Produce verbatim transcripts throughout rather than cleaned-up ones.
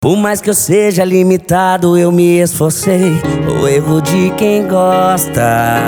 Por mais que eu seja limitado, eu me esforcei. O erro de quem gosta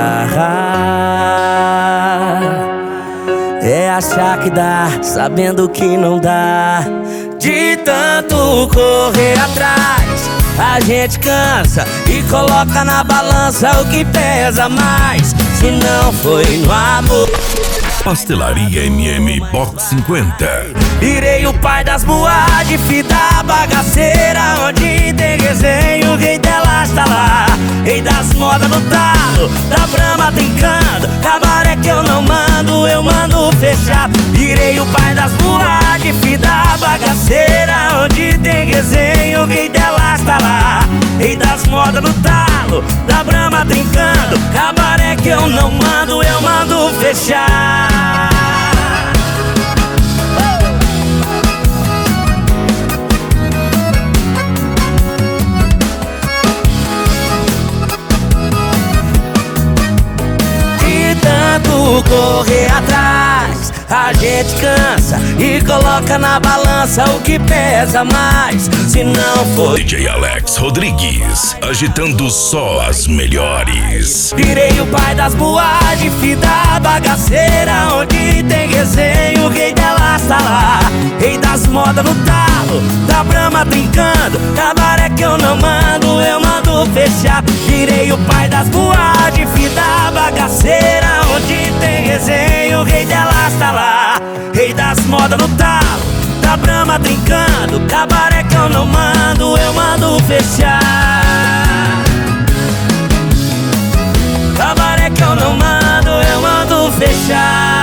é achar que dá, sabendo que não dá. De tanto correr atrás, a gente cansa e coloca na balança o que pesa mais. Se não foi no amor. Pastelaria M M Box cinquenta. Virei o pai das boas de fita bagaceira, onde tem resenho, o rei delas tá lá. Rei das modas no talo, da Brahma trincando. Cabaré que eu não mando, eu mando fechar. Virei o pai das boas de fita bagaceira, onde tem resenho, o rei delas tá lá. Rei das modas no talo, da Brahma trincando. Cabaré que eu não mando, eu mando fechar. Correr atrás, a gente cansa e coloca na balança o que pesa mais. Se não for D J Alex Rodrigues, agitando só as melhores. Virei o pai das boas de fita bagaceira, onde tem resenho, o rei delas tá lá. Rei das modas no talo, da Brahma trincando. Cabaré que eu não mando, eu mando fechar. Virei o pai das boas de fita bagaceira, onde tem resenho, o rei delas tá lá. Rei das modas no talo, da Brahma trincando. Cabaré que eu não mando, eu mando fechar. Cabaré que eu não mando, eu mando fechar.